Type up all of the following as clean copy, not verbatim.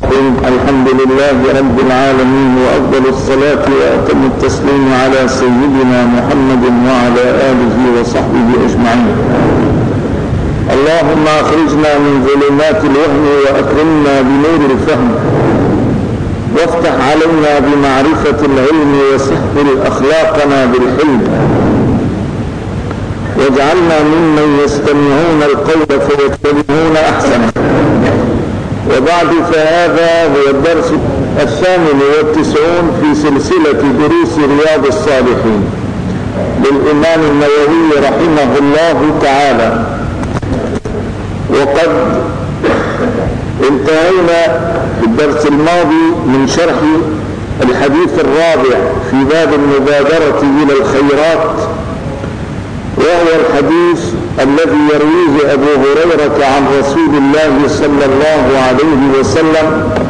الرحيم. الحمد لله رب العالمين، وأفضل الصلاة وأتم التسليم على سيدنا محمد وعلى آله وصحبه أجمعين. اللهم أخرجنا من ظلمات الوهم وأكرمنا بنور الفهم، وافتح علينا بمعرفة العلم، وسهل أخلاقنا بالحلم، واجعلنا ممن يستمعون القول فيتبعون أحسنه. وبعد، فهذا هو الدرس 98 في سلسلة دروس رياض الصالحين للإمام النووي رحمه الله تعالى. وقد انتهينا في الدرس الماضي من شرح الحديث الرابع في باب المبادرة إلى الخيرات، وهو الحديث الذي يرويه أبو هريرة عن رسول الله صلى الله عليه وسلم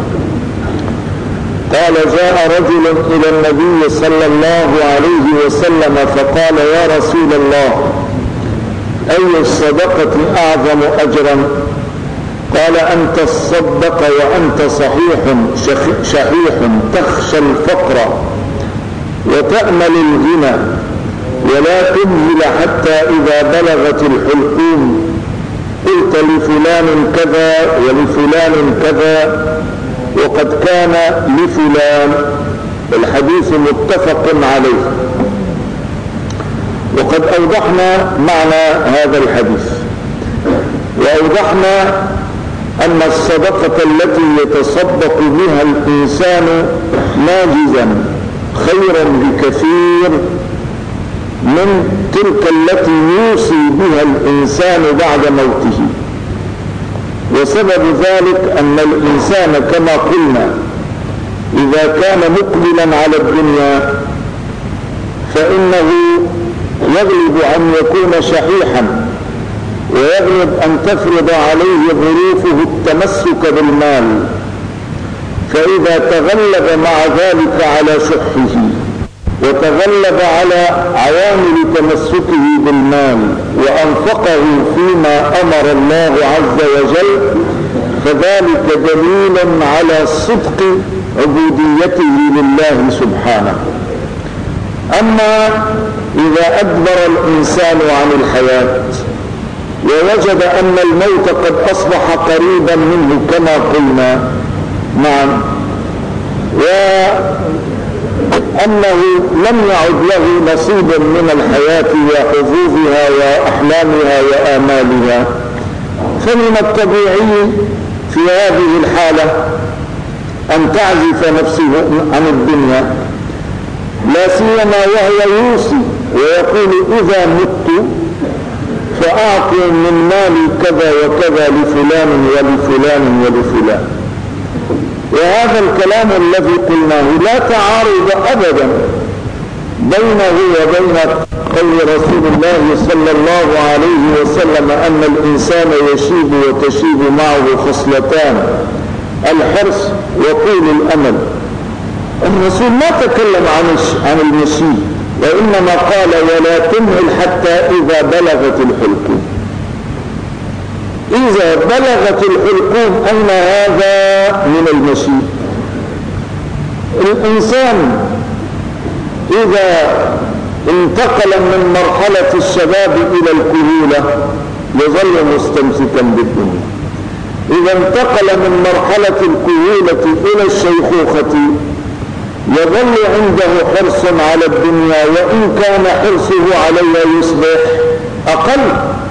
قال: جاء رجل إلى النبي صلى الله عليه وسلم فقال: يا رسول الله، أي الصدقة أعظم أجرا؟ قال: أن تصدق وأنت شحيح تخشى الفقر وتأمل الغنى، ولا تمهل حتى إذا بلغت الحلقوم قلت لفلان كذا ولفلان كذا وقد كان لفلان. الحديث متفق عليه. وقد أوضحنا معنى هذا الحديث، وأوضحنا أن الصدقة التي يتصدق بها الإنسان ناجزا خيرا بكثير من تلك التي يوصي بها الإنسان بعد موته. وسبب ذلك أن الإنسان كما قلنا إذا كان مقبلا على الدنيا فإنه يغلب أن يكون شحيحا، ويغلب أن تفرض عليه ظروفه التمسك بالمال، فإذا تغلب مع ذلك على شحه وتغلب على عوامل تمسكه بالمال وأنفقه فيما أمر الله عز وجل، فذلك دليل على صدق عبوديته لله سبحانه. أما إذا أدبر الإنسان عن الحياة ووجد أن الموت قد أصبح قريبا منه كما قلنا، نعم، وأنه لم يعد له نصيب من الحياة وحظوظها وأحلامها وآمالها، فمن الطبيعي في هذه الحالة أن تعزف نفسه عن الدنيا، لا سيما وهو يوصي ويقول: إذا مت فأعطوا من مالي كذا وكذا لفلان ولفلان ولفلان. وهذا الكلام الذي قلناه لا تعارض أبدا بينه وبين قول رسول الله صلى الله عليه وسلم أن الإنسان يشيب وتشيب معه خصلتان: الحرص وطول الأمل. الرسول ما تكلم عن المشي، وإنما قال: ولا تمهل حتى إذا بلغت الحلقوم. إذا بلغت الحلقوم أين هذا من المشي؟ الإنسان إذا انتقل من مرحلة الشباب إلى الكهولة يظل مستمسكا بالدنيا، إذا انتقل من مرحلة الكهولة إلى الشيخوخة يظل عنده حرص على الدنيا، وإن كان حرصه عليها يصبح أقل،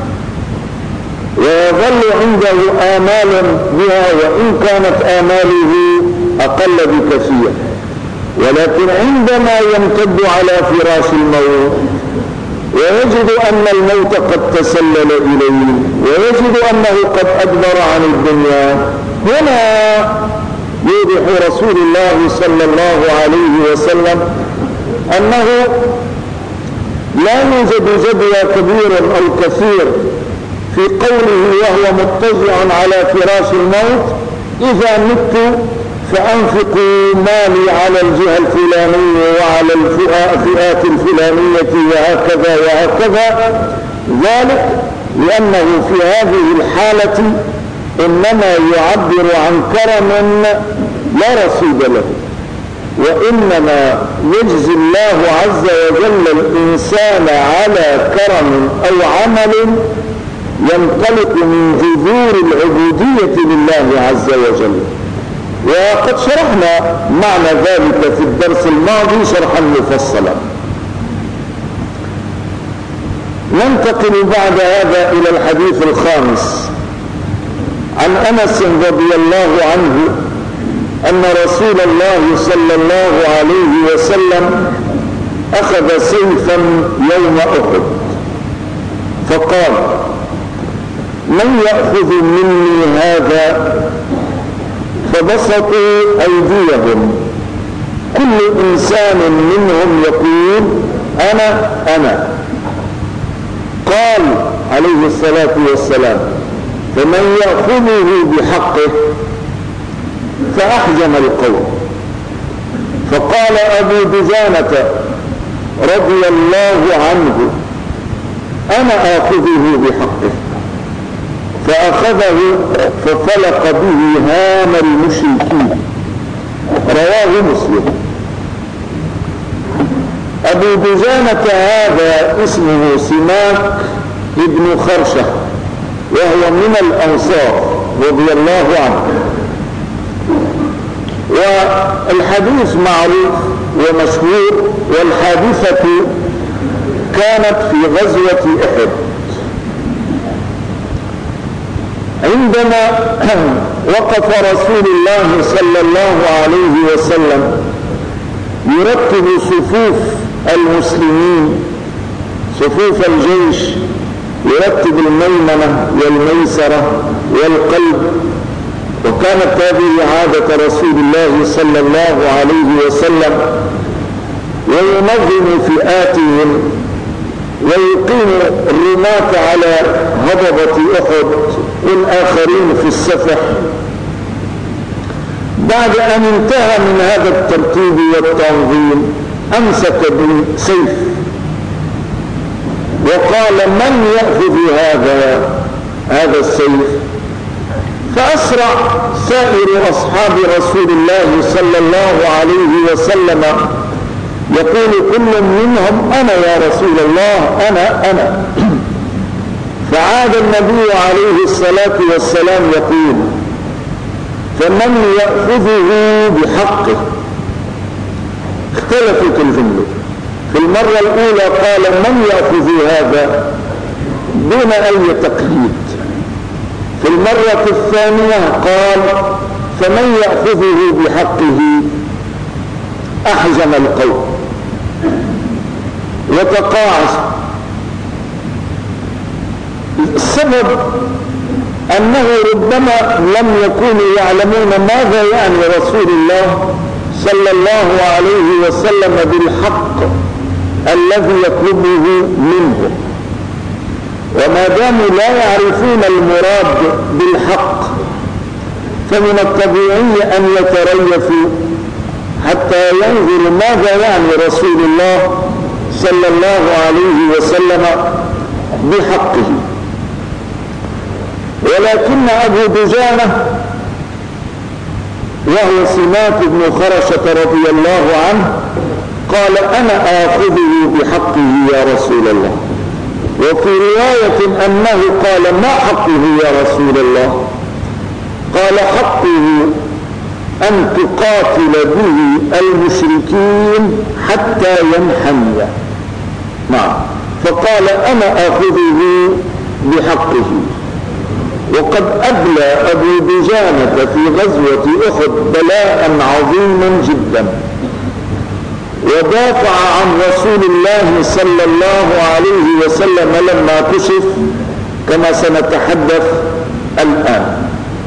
ويظل عنده آمال بها وإن كانت آماله أقل بكثير. ولكن عندما يمتد على فراش الموت ويجد أن الموت قد تسلل إليه ويجد أنه قد أدبر عن الدنيا، هنا يوضح رسول الله صلى الله عليه وسلم أنه لا يوجد جدوى كبير أو كثير في قوله وهو مضطجع على فراش الموت: إذا مت فأنفقوا مالي على الجهة الفلانية وعلى الفئات الفلانية وهكذا وهكذا. ذلك لأنه في هذه الحالة إنما يعبر عن كرم لا رصيد له، وإنما يجزي الله عز وجل الإنسان على كرم أو عمل ينطلق من جذور العبودية لله عز وجل. وقد شرحنا معنى ذلك في الدرس الماضي شرحا مفصلا. ننتقل بعد هذا إلى الحديث الخامس عن أنس رضي الله عنه أن رسول الله صلى الله عليه وسلم أخذ سيفا يوم أحد فقال: من يأخذ مني هذا؟ فبسطوا أيديهم، كل إنسان منهم يقول: أنا. قال عليه الصلاة والسلام: فمن يأخذه بحقه؟ فأحجم القوم. فقال أبو دجانة رضي الله عنه: أنا آخذه بحقه. فأخذه ففلق به هام المشركين. رواه مسلم. أبو دجانة هذا اسمه سماك ابن خرشة، وهو من الأنصار رضي الله عنه. والحديث معروف ومشهور، والحادثة كانت في غزوة أحد، عندما وقف رسول الله صلى الله عليه وسلم يرتب صفوف المسلمين، صفوف الجيش، يرتب الميمنة والميسرة والقلب. وكانت هذه عادة رسول الله صلى الله عليه وسلم، وينظم فئاتهم ويقيم الرماة على هضبة أحد والآخرين في السفح. بعد أن انتهى من هذا الترتيب والتنظيم أمسك بالسيف وقال: من يأخذ هذا السيف؟ فأسرع سائر أصحاب رسول الله صلى الله عليه وسلم يقول كل منهم: أنا يا رسول الله، أنا. فعاد النبي عليه الصلاة والسلام يقول: فمن يأخذه بحقه؟ اختلفت الجملة. في المرة الأولى قال: من يأخذ هذا؟ دون أي تقييد. في المرة الثانية قال: فمن يأخذه بحقه؟ أحجم القوم وتقاعس. السبب أنه ربما لم يكونوا يعلمون ماذا يعني رسول الله صلى الله عليه وسلم بالحق الذي يطلبه منه. وما داموا لا يعرفون المراد بالحق فمن الطبيعي أن يتريثوا حتى ينظروا ماذا يعني رسول الله صلى الله عليه وسلم بحقه. ولكن أبو دجانة وهو سماك بن خرشة رضي الله عنه قال: أنا آخذه بحقه يا رسول الله. وفي رواية أنه قال: ما حقه يا رسول الله؟ قال: حقه أن تقاتل به المشركين حتى ينحني. نعم. فقال: أنا آخذه بحقه. وقد أبلى أبو دجانة في غزوة أحد بلاء عظيما جدا، ودافع عن رسول الله صلى الله عليه وسلم لما كشف، كما سنتحدث الآن.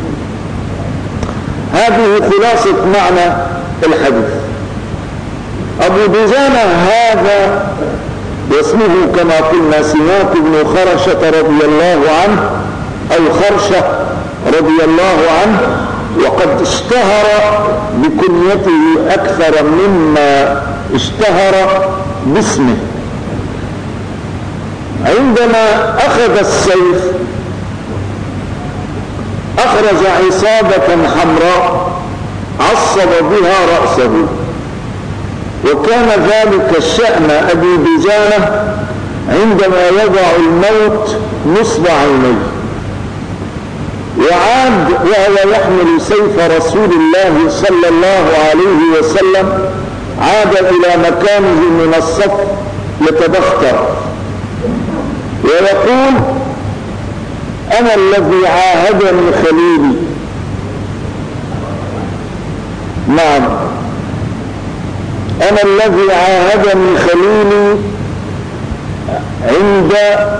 هذه خلاصة معنى الحديث. أبو دجانة هذا واسمه كما قلنا سماك بن خرشة رضي الله عنه أو خرشة رضي الله عنه، وقد اشتهر بكنيته أكثر مما اشتهر باسمه. عندما أخذ السيف أخرج عصابة حمراء عصب بها رأسه، وكان ذلك شأن أبي دجانة عندما يضع الموت نصب عينيه. وعاد وهو يحمل سيف رسول الله صلى الله عليه وسلم، عاد إلى مكانه من الصف يتبختر ويقول: أنا الذي عاهدني خليلي. نعم، أنا الذي عاهدني خليلي عند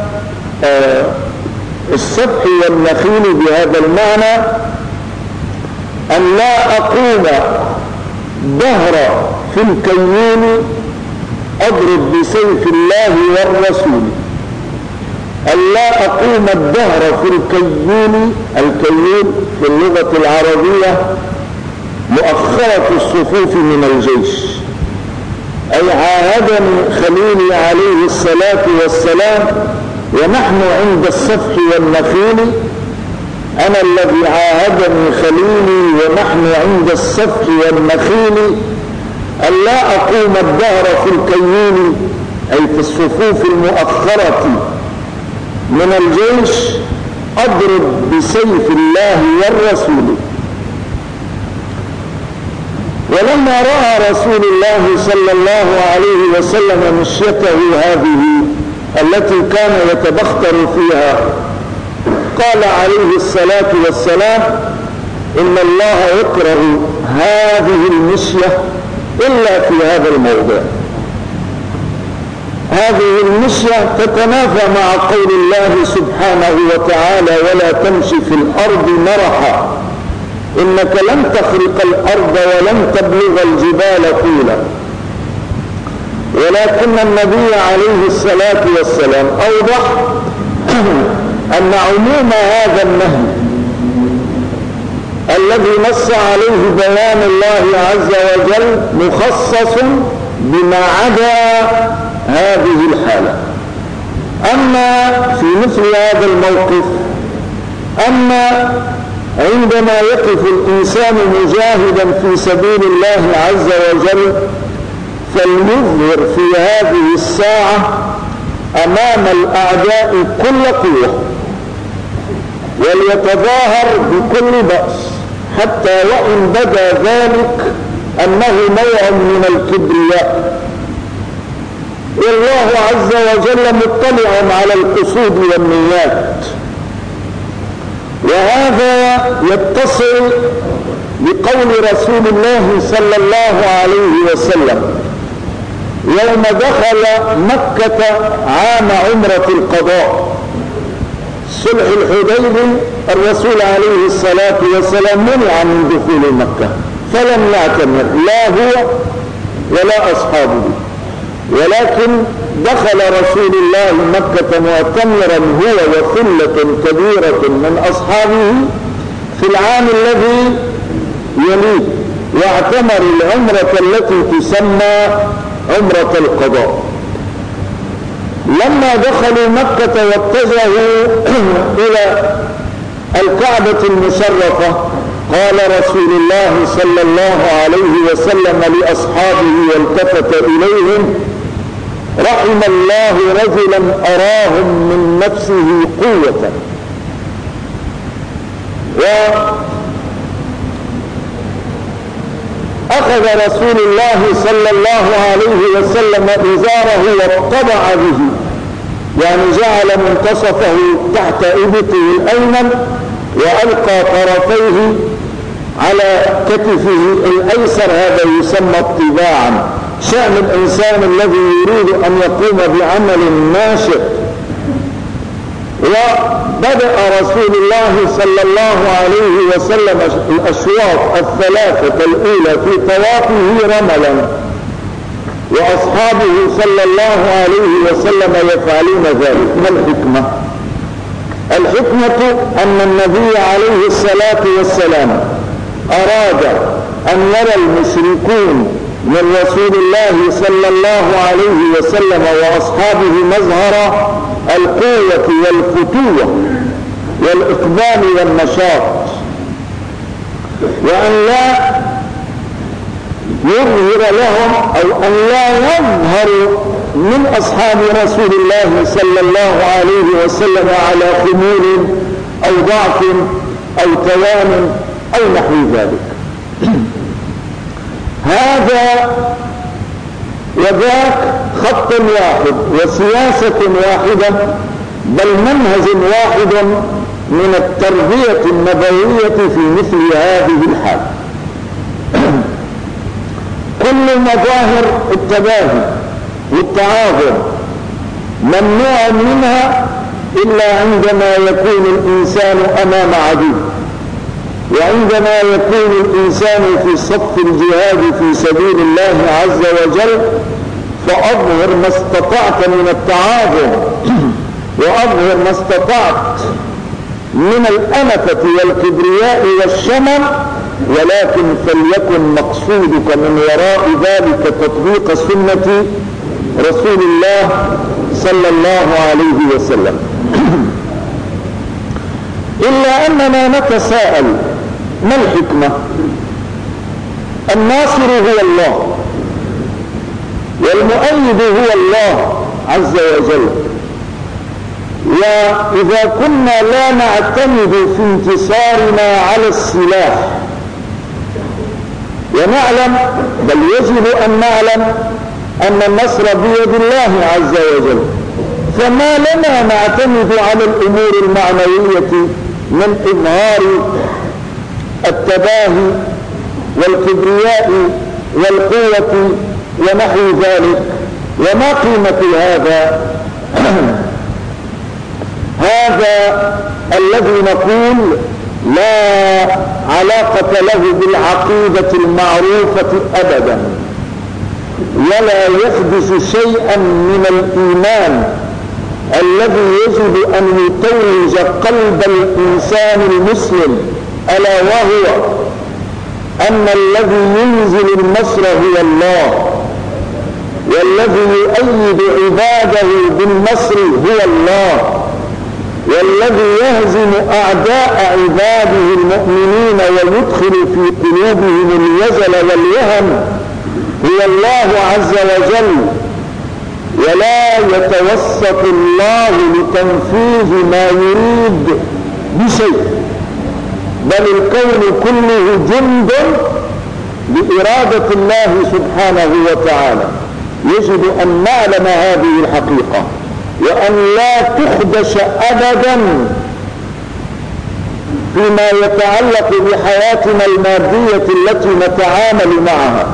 الصبح والنخيل، بهذا المعنى أن لا أقوم دهر في الكيين أضرب بسيف الله والرسول، أن لا أقوم الدهر في الكيين. الكيين في اللغة العربية مؤخرة الصفوف من الجيش، أي عاهدني خليلي عليه الصلاة والسلام ونحن عند الصفح والنخيل. أنا الذي عاهدني خليلي ونحن عند الصفح والنخيل أن لا أقوم الدهر في الكيين، أي في الصفوف المؤخرة من الجيش، أضرب بسيف الله والرسول. ولما رأى رسول الله صلى الله عليه وسلم مشيته هذه التي كان يتبختر فيها، قال عليه الصلاة والسلام: إن الله يكره هذه المشية إلا في هذا الموضع. هذه المشية تتنافى مع قول الله سبحانه وتعالى: ولا تمشي في الأرض مرحا إنك لن تخرق الأرض ولن تبلغ الجبال طولا. ولكن النبي عليه الصلاة والسلام أوضح أن عموم هذا النهي الذي نص عليه بيان الله عز وجل مخصص بما عدا هذه الحالة. أما في مثل هذا الموقف، أما عندما يقف الإنسان مجاهدا في سبيل الله عز وجل، فليظهر في هذه الساعة أمام الأعداء كل قوة، وليتظاهر بكل بأس، حتى وإن بدا ذلك أنه نوع من الكبرياء. والله عز وجل مطلع على القصود والنيات. وهذا يتصل بقول رسول الله صلى الله عليه وسلم يوم دخل مكة عام عمرة القضاء، صلح الحديبية، الرسول عليه الصلاة والسلام منع من دخول مكة فلم يعتمر لا هو ولا أصحابه، ولكن دخل رسول الله مكة معتمرا هو وثلة كبيرة من أصحابه في العام الذي يليه، واعتمر العمرة التي تسمى عمرة القضاء. لما دخلوا مكة واتجهوا إلى الكعبة المشرفة، قال رسول الله صلى الله عليه وسلم لأصحابه والتفت إليهم: رحم الله رجلا أراهم من نفسه قوة. أخذ رسول الله صلى الله عليه وسلم إزاره واتبع به، يعني جعل منتصفه تحت إبطه الأيمن وألقى طرفيه على كتفه الأيسر، هذا يسمى اتباعا. شأن الإنسان الذي يريد أن يقوم بعمل ناشئ. وبدأ رسول الله صلى الله عليه وسلم الأشواط الثلاثة الأولى في طوافه رملا، وأصحابه صلى الله عليه وسلم يفعلون ذلك. ما الحكمة؟ الحكمة أن النبي عليه الصلاة والسلام أراد أن يرى المشركون من رسول الله صلى الله عليه وسلم وأصحابه مظهر القوة والفتوة والإقبال والنشاط، وأن لا يظهر لهم أو أن لا يظهر من أصحاب رسول الله صلى الله عليه وسلم على خمول أو ضعف أو توان أو نحو ذلك. هذا وذاك خط واحد وسياسة واحدة، بل منهج واحد من التربية النبوية في مثل هذه الحال. كل مظاهر التباهي والتعاظم ممنوع منها إلا عندما يكون الإنسان أمام عدو، وعندما يكون الإنسان في صف الجهاد في سبيل الله عز وجل، فأظهر ما استطعت من التعاظم وأظهر ما استطعت من الأنفة والكبرياء والشمل، ولكن فليكن مقصودك من وراء ذلك تطبيق سنة رسول الله صلى الله عليه وسلم. إلا أننا نتساءل ما الحكمة؟ الناصر هو الله والمؤيد هو الله عز وجل، وإذا كنا لا نعتمد في انتصارنا على السلاح ونعلم، بل يجب أن نعلم أن النصر بيد الله عز وجل، فما لنا نعتمد على الأمور المعنوية من إظهار التباهي والكبرياء والقوة ونحو ذلك؟ وما قيمة هذا؟ هذا الذي نقول لا علاقة له بالعقيدة المعروفة أبدا، ولا يحدث شيئا من الإيمان الذي يجب أن يتوج قلب الإنسان المسلم، ألا وهو أن الذي ينزل النصر هو الله، والذي يؤيد عباده بالنصر هو الله، والذي يهزم أعداء عباده المؤمنين ويدخل في قلوبهم الوجل والوهن هو الله عز وجل. ولا يتوسط الله لتنفيذ ما يريد بشيء، بل الكون كله جند بإرادة الله سبحانه وتعالى. يجب أن نعلم هذه الحقيقة، وأن لا تخدش أبدا فيما يتعلق بحياتنا المادية التي نتعامل معها.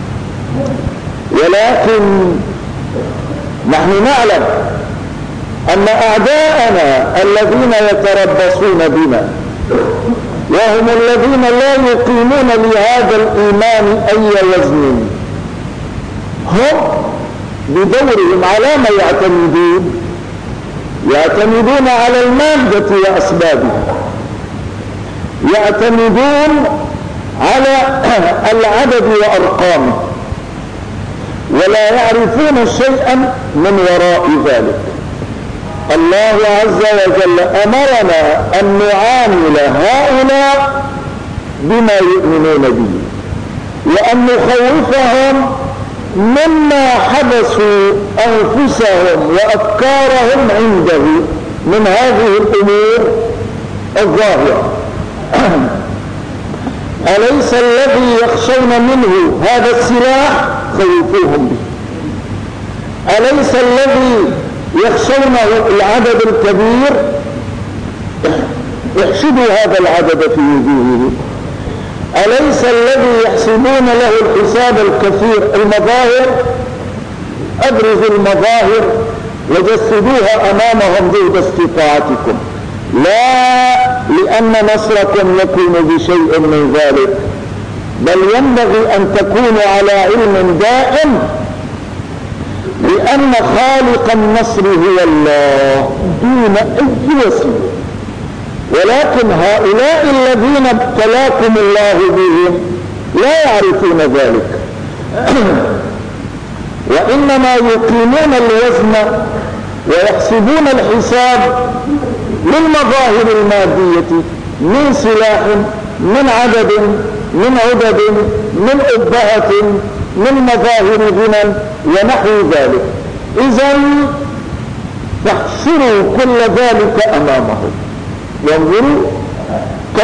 ولكن نحن نعلم أن أعداءنا الذين يتربصون بنا، وهم الذين لا يقيمون لهذا الإيمان أي وزن، هم بدورهم على ما يعتمدون على المادة وأسبابها، يعتمدون على العدد وأرقامه، ولا يعرفون شيئا من وراء ذلك. الله عز وجل أمرنا أن نعامل هؤلاء بما يؤمنون به، وأن نخوفهم مما حبسوا أنفسهم وأفكارهم عنده من هذه الأمور الظاهرة. أليس الذي يخشون منه هذا السلاح خوفوهم به؟ أليس الذي يخشونه العدد الكبير؟ احشدوا هذا العدد في وجوههم. أليس الذي يحسبون له الحساب الكثير المظاهر؟ أبرزوا المظاهر وجسدوها أمامهم جهد استطاعتكم، لا لأن نصركم يكون بشيء من ذلك، بل ينبغي أن تكونوا على علم دائم لأن خالق النصر هو الله دون أي وسيلة. ولكن هؤلاء الذين ابتلاكم الله بهم لا يعرفون ذلك، وإنما يقيمون الوزن ويحسبون الحساب للمظاهر المادية من سلاح من عدد من عدد، من أبهة، من مظاهر غنى ونحو ذلك. إذن فاحصروا كل ذلك أمامهم، وانظروا كم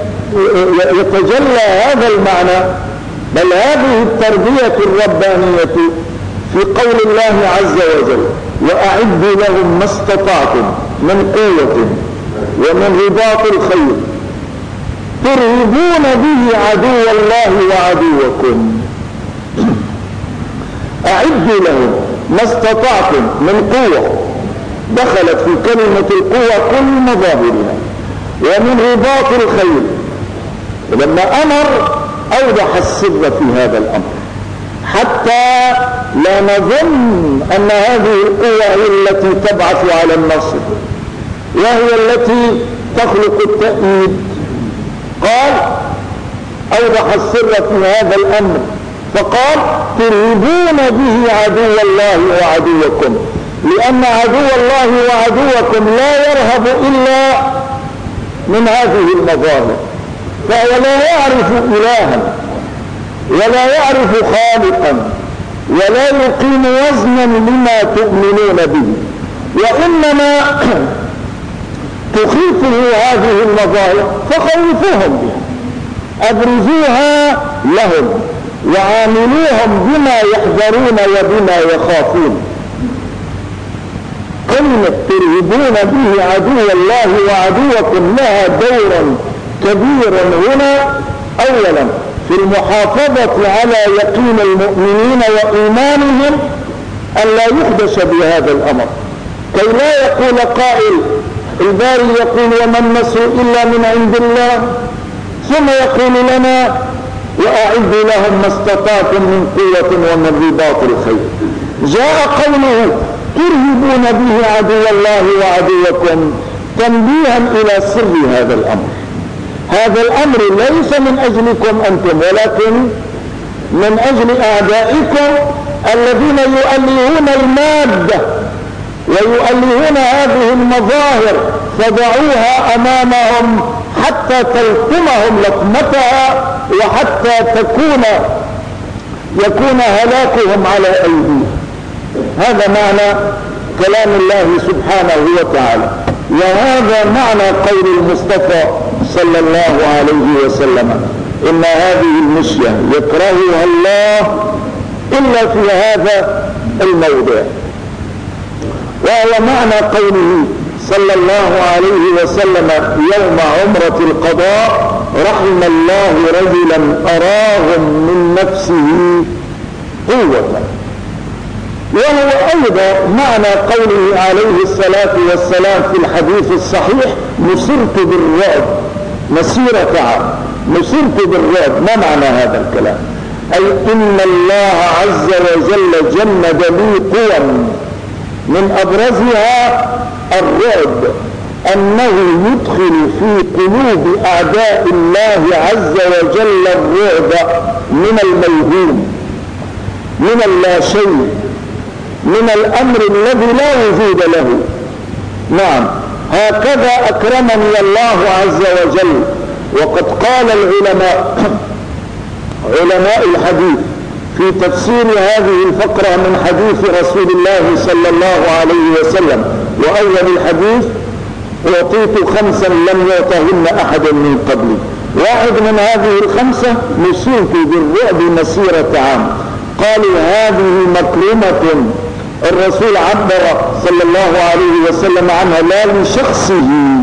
يتجلى هذا المعنى، بل هذه التربية الربانية في قول الله عز وجل: وأعدوا لهم ما استطعتم من قوة ومن رباط الخيل ترهبون به عدو الله وعدوكم. أعدوا لهم ما استطعتم من قوة، دخلت في كلمة القوة كل مظاهرها، ومن رباط الخيل. ولما أمر أوضح السر في هذا الأمر حتى لا نظن أن هذه القوة هي التي تبعث على النصر وهي التي تخلق التأييد. قال أوضح السر في هذا الأمر فقال: ترهبون به عدو الله وعدوكم، لأن عدو الله وعدوكم لا يرهب إلا من هذه المظاهر، فهو لا يعرف إلها ولا يعرف خالقا ولا يقيم وزنا لما تؤمنون به، وإنما تخيفه هذه المظاهر فخوفوهم بها، أبرزوها لهم وعاملوهم بما يحذرون وبما يخافون. كلمة ترهبون به عدو الله وعدوكم لها دور كبير هنا، أولا في المحافظة على يقين المؤمنين وإيمانهم أن لا يخدش بهذا الأمر، كي لا يقول قائل: الباري يقول وما النصر إلا من عند الله، ثم يقول لنا: وأعدوا لهم ما استطعتم من قوة ومن رباط الخيل. جاء قوله ترهبون به عدو الله وعدوكم تنبيها إلى سر هذا الأمر. هذا الأمر ليس من أجلكم أنتم، ولكن من أجل أعدائكم الذين يؤلهون المادة ويؤلهون هذه المظاهر، فضعوها أمامهم حتى تلقمهم لقمتها وحتى يكون هلاكهم على أيديهم. هذا معنى كلام الله سبحانه وتعالى، وهذا معنى قول المصطفى صلى الله عليه وسلم: إن هذه المشية يكرهها الله إلا في هذا الموضع. وهو معنى قوله صلى الله عليه وسلم يوم عمرة القضاء: رحم الله رجلا أراهم من نفسه قوة. وهو أيضا معنى قوله عليه الصلاة والسلام في الحديث الصحيح: نصرت بالرعب مسيرة عام. نصرت بالرعب، ما معنى هذا الكلام؟ أي إن الله عز وجل جند لي قوى، من أبرزها الرعب، أنه يدخل في قلوب أعداء الله عز وجل الرعب من الموهوم، من اللاشيء، من الأمر الذي لا وجود له. نعم، هكذا أكرمني الله عز وجل. وقد قال علماء الحديث في تفسير هذه الفقرة من حديث رسول الله صلى الله عليه وسلم: وأول الحديث: أعطيت 5 لم يعطهن أحد من قبلي. واحد من هذه ال5: نصرت بالرعب مسيرة عام. قالوا هذه مكرمة الرسول عبر صلى الله عليه وسلم عنها لا لشخصه،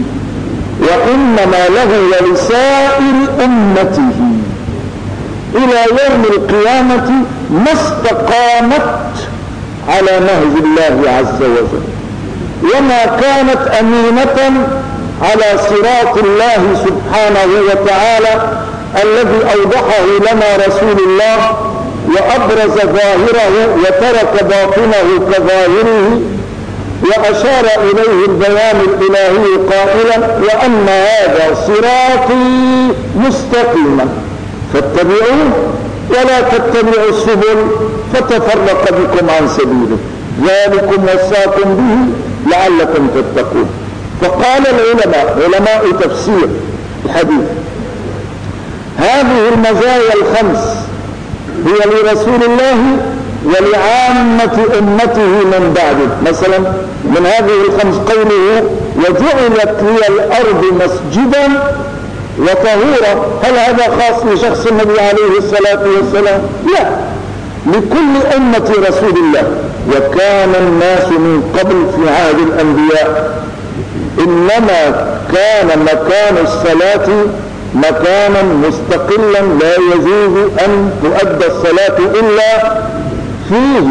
وإنما له ولسائر أمته إلى يوم القيامة ما استقامت على نهج الله عز وجل، وما كانت أمينة على صراط الله سبحانه وتعالى الذي أوضحه لنا رسول الله وأبرز ظاهره وترك باطنه كظاهره، وأشار إليه البيان الإلهي قائلا: وأن هذا صراطي مستقيما فاتبعوه ولا تتبعوا السبل فتفرق بكم عن سبيله، ذلكم وصاكم به لعلكم تتقون. فقال العلماء، علماء تفسير الحديث: هذه المزايا الخمس هي لرسول الله ولعامة أمته من بعده. مثلا من هذه الخمس قوله وجعلت لي الأرض مسجدا وطهورا. هل هذا خاص لشخص النبي عليه الصلاة والسلام؟ لا، لكل أمة رسول الله. وكان الناس من قبل في عهد الأنبياء إنما كان مكان الصلاة مكانا مستقلا لا يجوز أن تؤدى الصلاة إلا فيه،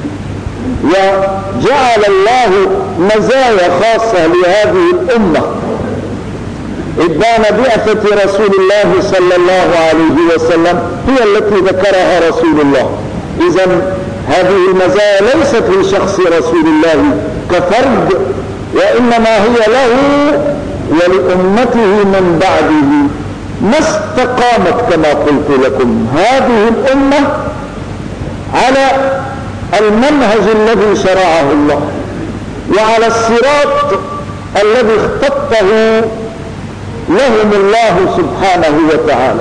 وجعل الله مزايا خاصة لهذه الأمة إبان بعثة رسول الله صلى الله عليه وسلم هي التي ذكرها رسول الله. إذن هذه المزايا ليست لشخص رسول الله كفرد، وإنما هي له ولأمته من بعده ما استقامت كما قلت لكم هذه الأمة على المنهج الذي شرعه الله وعلى الصراط الذي اختطه لهم الله سبحانه وتعالى.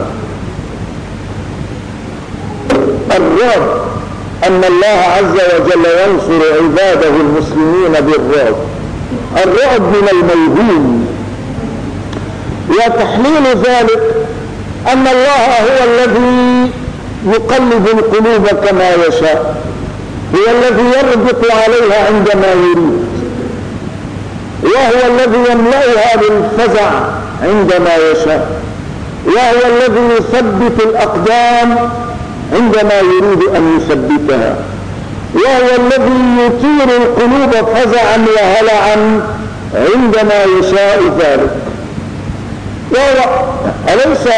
الرعب أن الله عز وجل ينصر عباده المسلمين بالرعب. الرعب من الموهوم، وتحليل ذلك أن الله هو الذي يقلب القلوب كما يشاء، هو الذي يربط عليها عندما يريد، وهو الذي يملأها بالفزع عندما يشاء، وهو الذي يثبت الأقدام عندما يريد أن يثبتها، وهو الذي يثير القلوب فزعا وهلعا عندما يشاء ذلك. أليس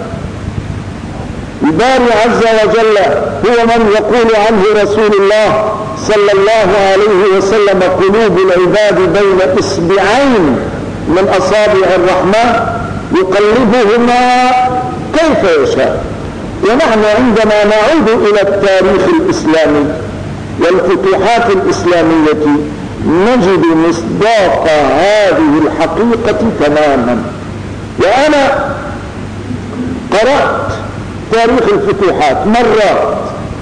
الباري عز وجل هو من يقول عنه رسول الله صلى الله عليه وسلم قلوب العباد بين إصبعين من أصابع الرحمن يقلبهما كيف يشاء؟ ونحن عندما نعود إلى التاريخ الإسلامي والفتوحات الإسلامية نجد مصداق هذه الحقيقة تماما. وأنا قرأت تاريخ الفتوحات مرات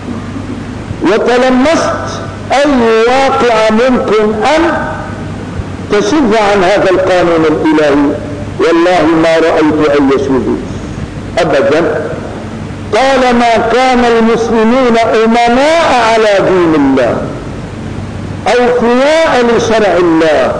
وتلمست أي واقع ممكن أن تشذ عن هذا القانون الإلهي، والله ما رأيت أي شذوذ أبدا. طالما كان المسلمين أمناء على دين الله أوفياء لشرع الله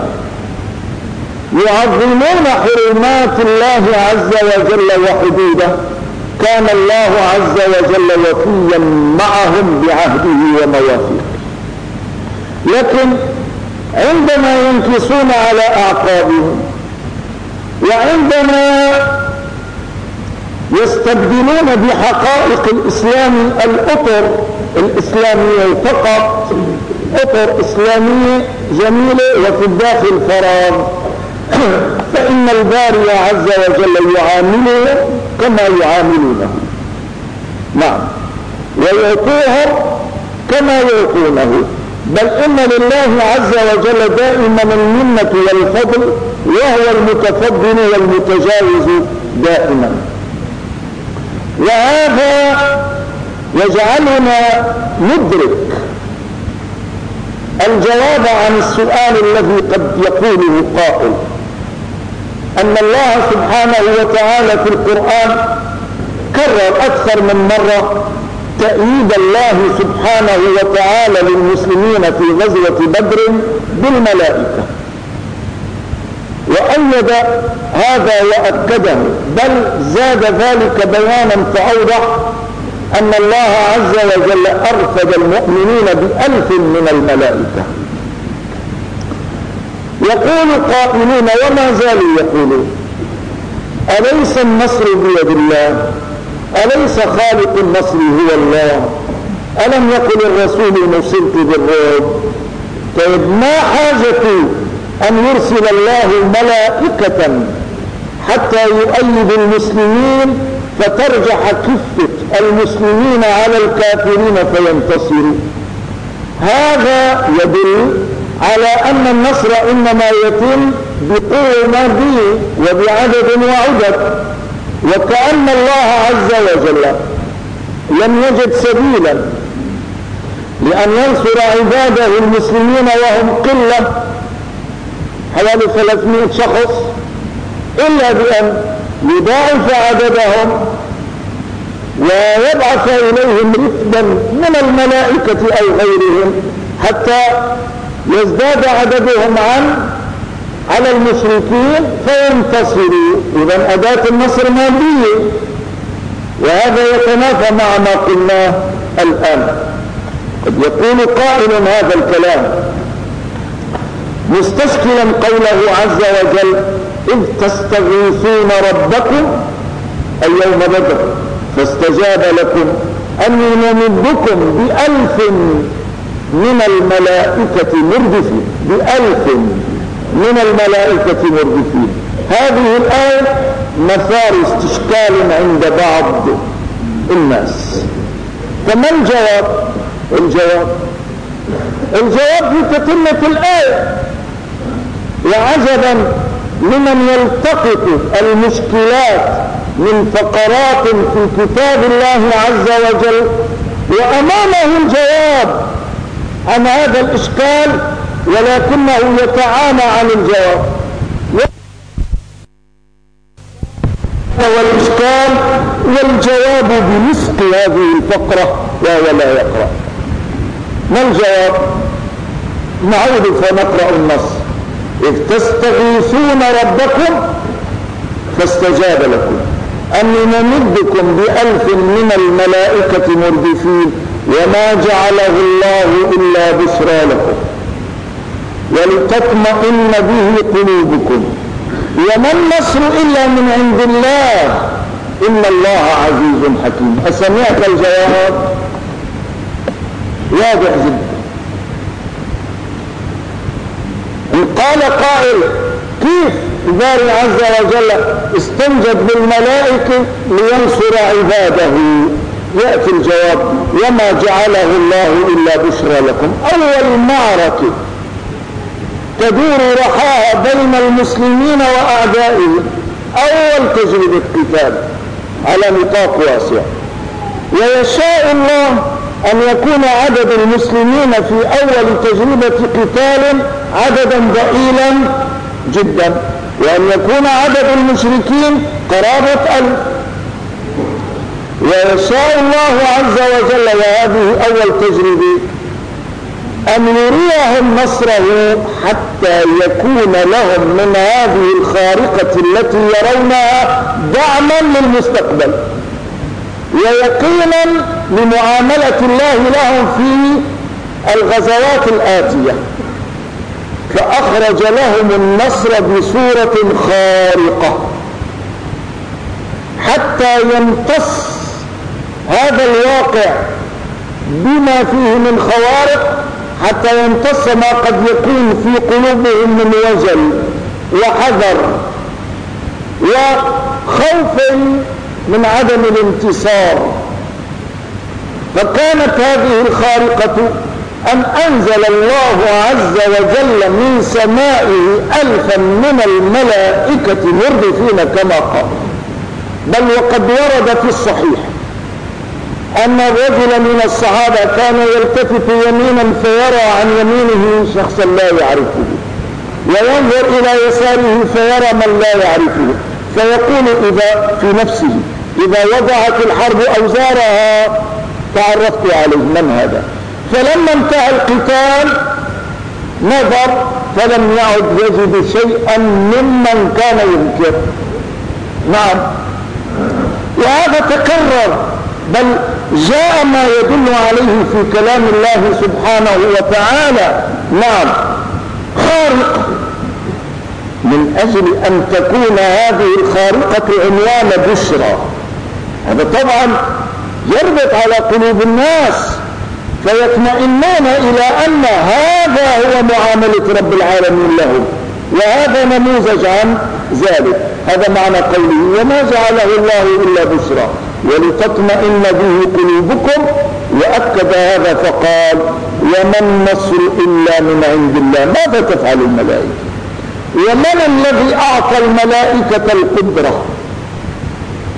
يعظمون حرمات الله عز وجل وحدوده، كان الله عز وجل وفيا معهم بعهده ومواثيقه. لكن عندما ينكسون على أعقابهم وعندما يستبدلون بحقائق الإسلام الأطر الإسلامية فقط، أطر إسلامية جميلة وفي الداخل فراغ، فإن الباري عز وجل يعامله كما يعاملونه، نعم، ويعطوهم كما يعطونه، بل إن لله عز وجل دائما المنة والفضل، وهو المتفضل والمتجاوز دائما. وهذا يجعلنا ندرك الجواب عن السؤال الذي قد يقوله قائل، أن الله سبحانه وتعالى في القرآن كرر أكثر من مرة تأييد الله سبحانه وتعالى للمسلمين في غزوة بدر بالملائكة، وأيد هذا وأكده، بل زاد ذلك بيانا فأوضح أن الله عز وجل أرفد المؤمنين ب1000 من الملائكة. يقول قائلون وما زالوا يقولون أليس النصر بيد الله؟ أليس خالق النصر هو الله؟ ألم يقل الرسول نصرت بالرعب؟ طيب ما حاجة أن يرسل الله ملائكة حتى يؤيد المسلمين فترجح كفة المسلمين على الكافرين فينتصروا؟ هذا يدل على أن النصر إنما يتم بقوة مادية وبعدد وعدد، وكأن الله عز وجل لم يجد سبيلا لأن ينصر عباده المسلمين وهم قلة حوالي 300 شخص إلا بأن يضاعف عددهم ويبعث إليهم رتبا من الملائكة أو غيرهم حتى يزداد عددهم على المشركين فينتصروا. إذن أداة النصر مادية، وهذا يتنافى مع ما قلناه الآن. قد يقول قائل هذا الكلام مستشكلا قوله عز وجل إذ تستغيثون ربكم أي يوم بدر فاستجاب لكم أني ممدكم ب1000 من الملائكة مردفين، ب1000 من الملائكة مردفين. هذه الآية مثار استشكال عند بعض الناس. فما الجواب في تتمة الآية. وعجبا لمن يلتقط المشكلات من فقرات في كتاب الله عز وجل وأمامه الجواب عن هذا الإشكال ولكنه يتعامى عن الجواب. والإشكال والجواب بنسق هذه الفقرة وهو لا يقرأ. ما الجواب؟ نعود فنقرأ النص إذ تستغيثون ربكم فاستجاب لكم أني ممدكم ب1000 من الملائكة مردفين وما جعله الله إلا بشرى لكم ولتطمئن به قلوبكم وما النصر إلا من عند الله إن الله عزيز حكيم. أسمعك الجواب واضح جدا. قال قائل كيف الباري عز وجل استنجد بالملائكة لينصر عباده؟ يأتي الجواب وما جعله الله إلا بشرى لكم. أول معركة تدور رحاها بين المسلمين وأعدائهم، أول تجربة قتال على نطاق واسع، ويشاء الله أن يكون عدد المسلمين في أول تجربة قتال عددا ضئيلا جدا، وأن يكون عدد المشركين قرابة 1000. ويشاء الله عز وجل وهذه أول تجربة أن يريهم نصره حتى يكون لهم من هذه الخارقة التي يرونها دعما للمستقبل ويقينا لمعاملة الله لهم في الغزوات الآتية. فأخرج لهم النصر بصورة خارقة حتى يمتص هذا الواقع بما فيه من خوارق، حتى يمتص ما قد يكون في قلوبهم من وجل وحذر وخوف من عدم الانتصار. فكانت هذه الخارقة أن أنزل الله عز وجل من سمائه 1000 من الملائكة مردفين كما قال. بل وقد ورد في الصحيح أن الرجل من الصحابة كان يلتفت يمينا فيرى عن يمينه شخصا لا يعرفه وينظر إلى يساره فيرى من لا يعرفه، فيقول إذا في نفسه إذا وضعت الحرب أوزارها تعرفت عليه من هذا. فلما انتهى القتال نظر فلم يعد يجد شيئا ممن كان ينكر. نعم، وهذا تكرر، بل جاء ما يدل عليه في كلام الله سبحانه وتعالى. نعم، خارقة من أجل أن تكون هذه الخارقة عنوان بشرى. هذا طبعا يربط على قلوب الناس فيطمئنون إلى أن هذا هو معاملة رب العالمين لهم، وهذا نموذج عن ذلك. هذا معنى قوله وما جعله الله إلا بشرى ولتطمئن به قلوبكم. وأكد هذا فقال وما النصر إلا من عند الله. ماذا تفعل الملائكة؟ ومن الذي أعطى الملائكة القدرة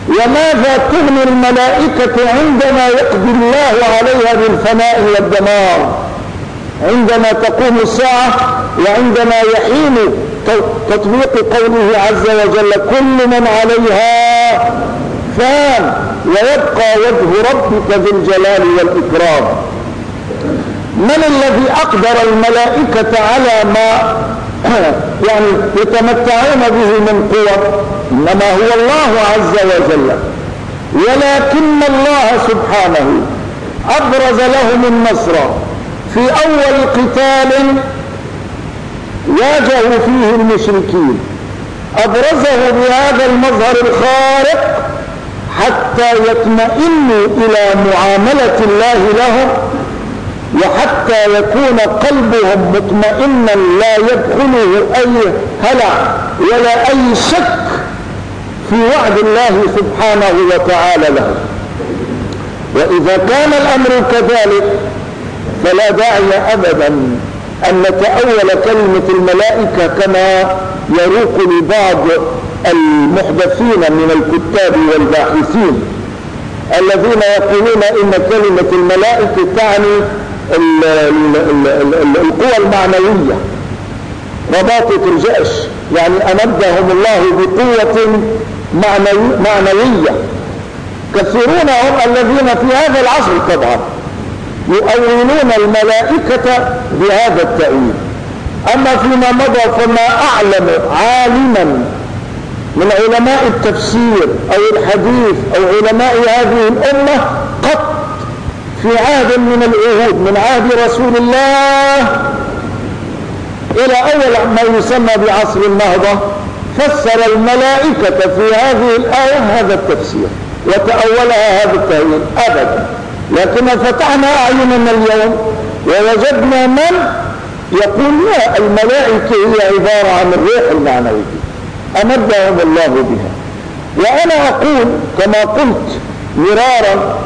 وماذا تغني الملائكة عندما يقضي الله عليها بالفناء والدمار، عندما تقوم الساعة وعندما يحين تطبيق قوله عز وجل كل من عليها فان ويبقى وجه ربك ذي الجلال والإكرام. من الذي أقدر الملائكة على ما يعني يتمتعون به من قوة؟ إنما هو الله عز وجل، ولكن الله سبحانه أبرز لهم النصر في أول قتال واجهوا فيه المشركين، أبرزه بهذا المظهر الخارق حتى يطمئنوا إلى معاملة الله لهم، وحتى يكون قلبهم مطمئنا لا يدخله أي هلع ولا أي شك في وعد الله سبحانه وتعالى له. وإذا كان الأمر كذلك فلا داعي أبدا أن نتأول كلمة الملائكة كما يروق لبعض المحدثين من الكتاب والباحثين الذين يقولون إن كلمة الملائكة تعني القوى المعنوية، رباطة الجأش، يعني أمدهم الله بقوة معنوية. كثيرون هم الذين في هذا العصر طبعا يؤولون الملائكة بهذا التأويل. أما فيما مضى فما أعلم عالما من علماء التفسير أو الحديث أو علماء هذه الأمة قط في عهد من العهود من عهد رسول الله إلى أول ما يسمى بعصر النهضة فسر الملائكة في هذه الآية هذا التفسير وتأولها هذا التأويل أبدا. لكن فتحنا أعيننا اليوم ووجدنا من يقول لا، الملائكة هي عبارة عن الروح المعنوي أمدهم الله بها. وأنا أقول كما قلت مرارا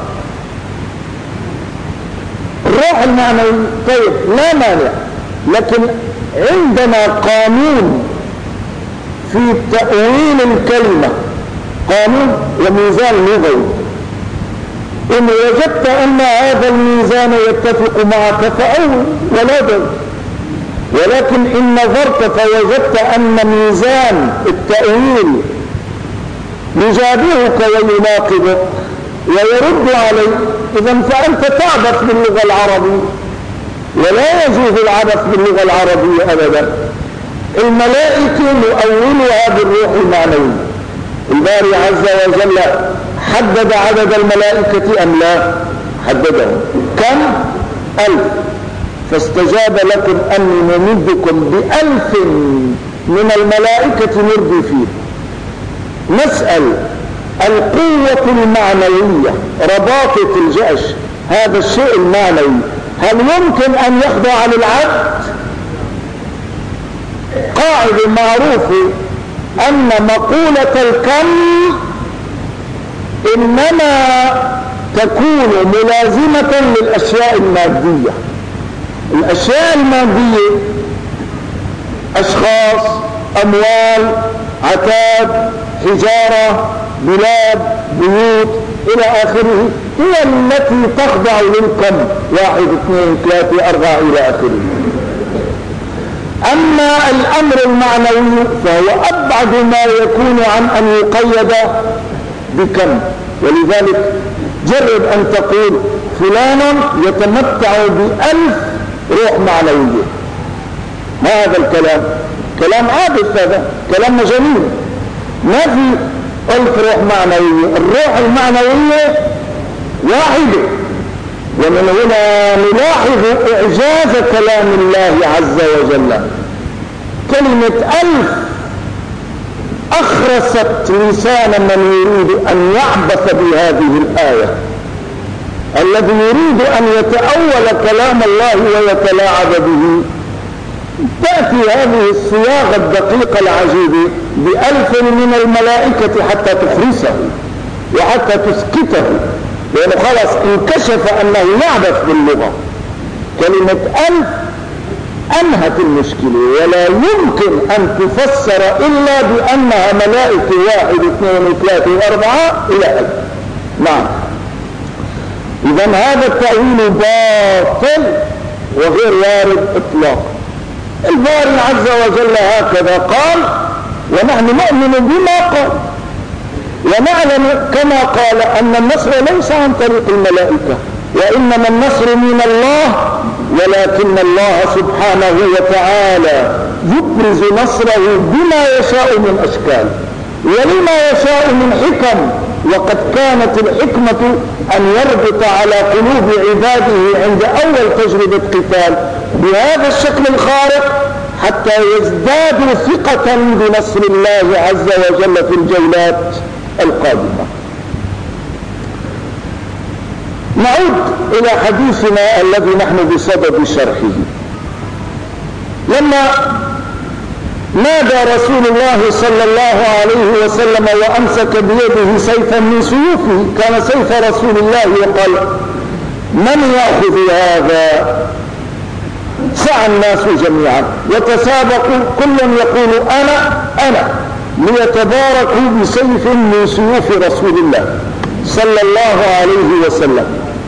الروح المعنوي طيب لا مانع، لكن عندنا قانون في تأويل الكلمة، قانون وميزان لغوي. إن وجدت أن هذا الميزان يتفق معك فأول ولا بد، ولكن إن نظرت فوجدت أن ميزان التأويل يجابهك ويناقضك ويرد عليك، إذن فأنت تعبث باللغة العربية، ولا يجوز العبث باللغة العربية أبدا. الملائكة مؤولها بالروح المعنوي. الباري عز وجل حدد عدد الملائكة أم لا؟ حددهم. كم؟ 1000. فاستجاب لكم أني ممدكم ب1000 من الملائكة مردي فيه. نسأل القوة المعنوية رباطة الجأش، هذا الشيء المعنوي هل يمكن أن يخضع للعبد؟ قاعدة معروفة أن مقولة الكم إنما تكون ملازمة للأشياء المادية. الأشياء المادية أشخاص، أموال، عتاد، حجارة، بلاد، بيوت إلى آخره هي التي تخضع للكم 1 2 3 4 إلى آخره. أما الأمر المعنوي فهو أبعد ما يكون عن أن يقيد بكم. ولذلك جرب أن تقول فلان يتمتع ب1000 روح معنوية، ما هذا الكلام؟ كلام عابث، هذا كلام جميل، ما في 1000 روح معنوية. الروح المعنوية واحدة. ومن هنا نلاحظ إعجاز كلام الله عز وجل. كلمة 1000 أخرست لسان من يريد أن يعبث بهذه الآية، الذي يريد أن يتأول كلام الله ويتلاعب به. تأتي هذه الصياغة الدقيقة العجيبة ب1000 من الملائكة حتى تخرسه وحتى تسكته، لأنه خلاص انكشف أنه يعبث باللغة. كلمة 1000 أنهت المشكلة، ولا يمكن أن تفسر إلا بأنها ملائكة 1 2 3 4 إلى آخره. نعم. إذا هذا التأويل باطل وغير وارد إطلاقا. الباري عز وجل هكذا قال، ونحن نؤمن بما قال، ونعلم كما قال أن النصر ليس عن طريق الملائكة، وإنما النصر من الله، ولكن الله سبحانه وتعالى يبرز نصره بما يشاء من أشكال ولما يشاء من حكم. وقد كانت الحكمة أن يربط على قلوب عباده عند أول تجربة قتال بهذا الشكل الخارق حتى يزدادوا ثقة بنصر الله عز وجل في الجولات القادمة. نعود إلى حديثنا الذي نحن بصدد شرحه. لما نادى رسول الله صلى الله عليه وسلم وأمسك بيده سيفا من سيوفه، كان سيف رسول الله، وقال: من يأخذ هذا؟ سعى الناس جميعا وتسابقوا، كل يقول أنا ليتباركوا بسيف من سيوف رسول الله صلى الله عليه وسلم.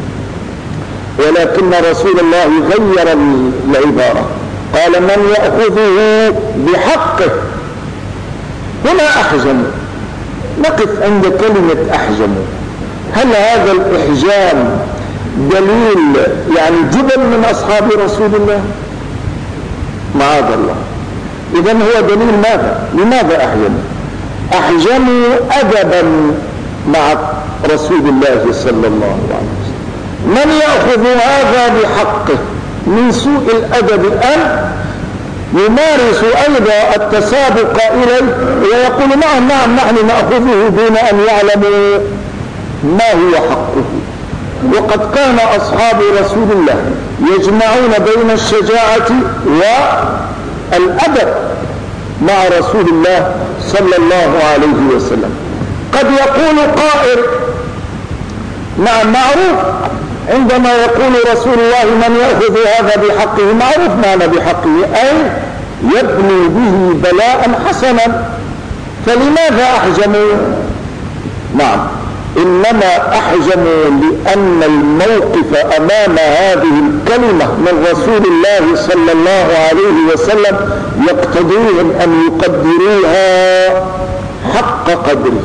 ولكن رسول الله غير العبارة، قال: من يأخذه بحقه. هنا أحجم، نقف عند كلمة أحجم. هل هذا الإحجام دليل يعني جبل من أصحاب رسول الله؟ معاذ الله. إذن هو دليل ماذا؟ لماذا أحجم؟ أحجموا أدبا مع رسول الله صلى الله عليه وسلم. من يأخذ هذا بحقه؟ من سوء الأدب أن يمارس أيضا التسابق إليه ويقول: نعم نحن نأخذه دون أن يعلموا ما هو حقه. وقد كان أصحاب رسول الله يجمعون بين الشجاعة والأدب مع رسول الله صلى الله عليه وسلم. قد يقول قائل: نعم معروف عندما يقول رسول الله من يأخذ هذا بحقه، معروف معنى بحقه، أي يبني به بلاء حسنا، فلماذا أحجموا؟ نعم، إنما أحجموا لأن الموقف أمام هذه الكلمة من رسول الله صلى الله عليه وسلم يقتضيهم أن يقدروها حق قدره.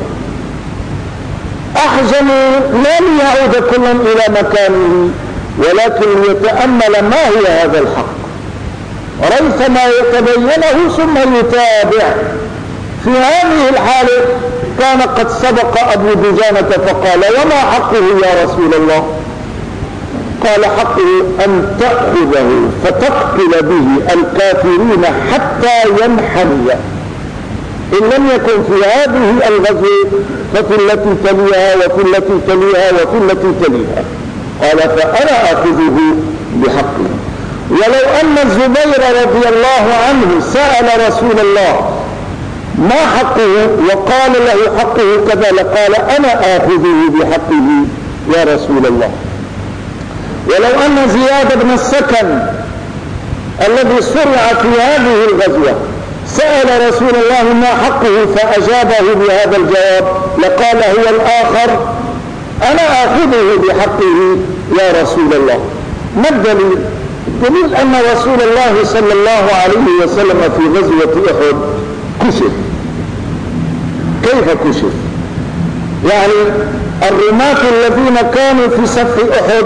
أحجموا لا ليعود كل إلى مكانه، ولكن ليتأمل ما هو هذا الحق، ريثما يتبينه ثم يتابع. في هذه الحالة كان قد سبق أبو دجانة فقال: وما حقه يا رسول الله؟ قال: حقه أن تأخذه فتقتل به الكافرين حتى ينحني، إن لم يكن في هذه الغزوة ففي التي تليها وفي التي تليها وفي التي تليها. قال: فأنا أخذه بحقه. ولو أن الزبير رضي الله عنه سأل رسول الله ما حقه وقال له حقه كذا لقال: أنا آخذه بحقه يا رسول الله. ولو أن زياد بن السكن الذي صرع في هذه الغزوة سأل رسول الله ما حقه فأجابه بهذا الجواب لقال هو الآخر: أنا آخذه بحقه يا رسول الله. ما الدليل؟ الدليل أن رسول الله صلى الله عليه وسلم في غزوة أحد كشف. كيف كشف؟ يعني الرماة الذين كانوا في صف أحد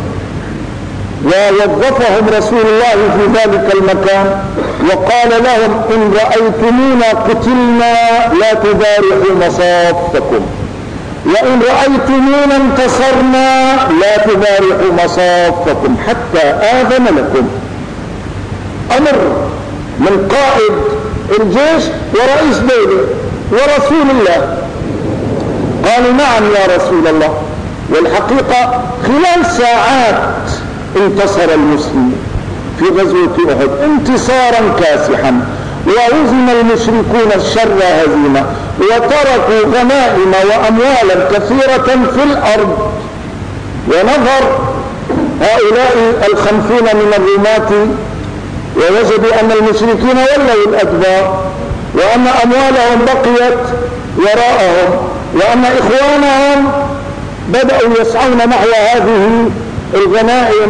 ووظفهم رسول الله في ذلك المكان وقال لهم: إن رأيتمونا قتلنا لا تبارحوا مصافكم، وإن رأيتمونا انتصرنا لا تبارحوا مصافكم حتى آذن لكم. أمر من قائد الجيش ورئيس دولة ورسول الله. قالوا: نعم يا رسول الله. والحقيقة خلال ساعات انتصر المسلمين في غزوة أحد انتصارا كاسحا، وهزم المشركون الشر هزيمة، وتركوا غنائم وأموالا كثيرة في الأرض. ونظر هؤلاء 50 من الرماة ووجدوا أن المشركين ولوا الأدبار، وأن أموالهم بقيت وراءهم، وأن إخوانهم بدأوا يسعون نحو هذه الغنائم،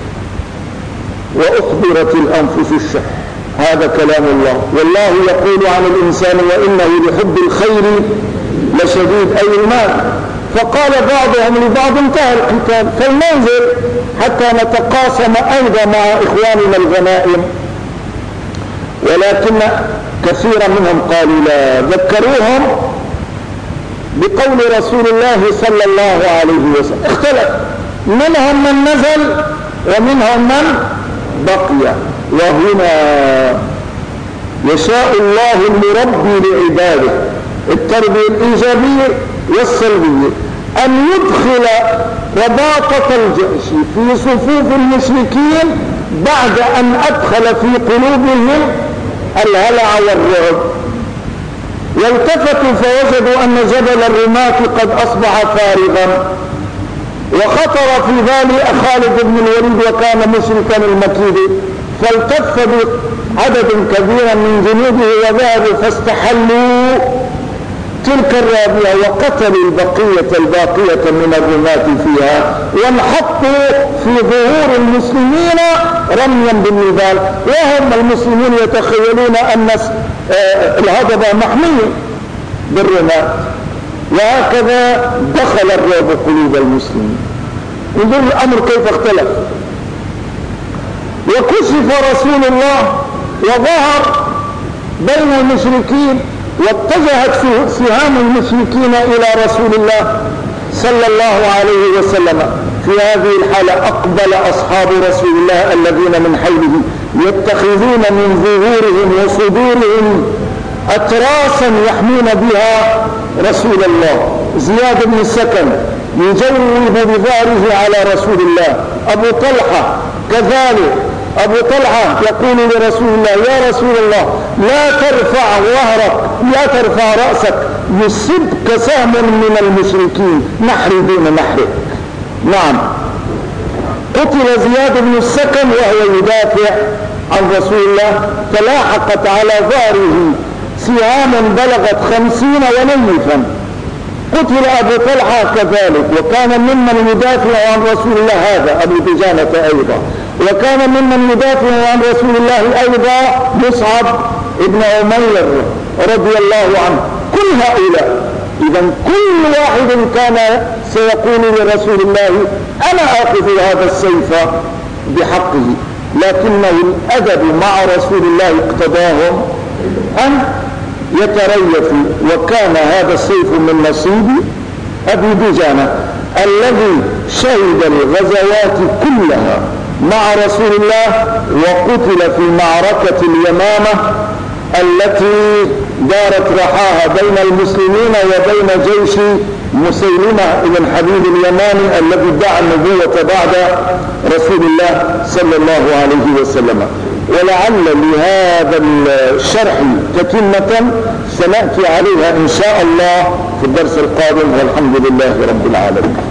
وأخبرت الأنفس الشح. هذا كلام الله، والله يقول عن الإنسان وإنه لحب الخير لشديد، أي المال. فقال بعضهم لبعض انتهى القتال فلننزل حتى نتقاسم أيضا مع إخواننا الغنائم، ولكن كثيرا منهم قالوا لا. ذكروهم بقول رسول الله صلى الله عليه وسلم، اختلف، منهم من نزل ومنهم من بقي. وهنا يشاء الله المربي لعباده التربية الإيجابية والسلبية أن يدخل رباطة الجيش في صفوف المشركين بعد أن أدخل في قلوبهم الهلع والرعب. والتفتوا فوجدوا أن جبل الرماة قد أصبح فارغا، وخطر في بال خالد بن الوليد وكان مشركا المكيد، فالتف بعدد كبير من جنوده وذهبوا فاستحلوا تلك الرابية وقتلوا الباقية من الرماة فيها، وانحطوا في ظهور المسلمين رميا بالنبال، وهم المسلمون يتخيلون أن الهضبة محمية بالرماة. وهكذا دخل الرعب قلوب المسلمين. انظر الأمر كيف اختلف. وكشف رسول الله وظهر بين المشركين، واتجهت سهام المشركين إلى رسول الله صلى الله عليه وسلم. في هذه الحالة أقبل أصحاب رسول الله الذين من حوله يتخذون من ظهورهم وصدورهم أتراسا يحمون بها رسول الله. زياد بن السكن يجوب بظهره على رسول الله، أبو طلحة كذلك. أبو طلحة يقول لرسول الله يا رسول الله لا ترفع ظهرك، لا ترفع رأسك، يصبك سهم من المشركين نحري دون نحرك. نعم، قتل زياد بن السكن وهو يدافع عن رسول الله، فلاحقت على ظهره سهام بلغت 50 ونيفا. قتل أبو طلحة كذلك، وكان ممن يدافع عن رسول الله هذا أبو دجانة أيضا، وكان ممن يدافع عن رسول الله أيضا مصعب ابن عمير رضي الله عنه. كل هؤلاء إذا كل واحد كان سيقول لرسول الله أنا آخذ هذا السيف بحقه، لكنه الأدب مع رسول الله اقتضاهم أن يتريثوا. وكان هذا السيف من نصيب أبي دجانة الذي شهد الغزوات كلها مع رسول الله، وقتل في معركة اليمامة التي دارت رحاها بين المسلمين وبين جيش مسيلمة بن حبيب اليماني الذي ادعى النبوة بعد رسول الله صلى الله عليه وسلم. ولعل لهذا الشرح تتمة سنأتي عليها إن شاء الله في الدرس القادم، والحمد لله رب العالمين.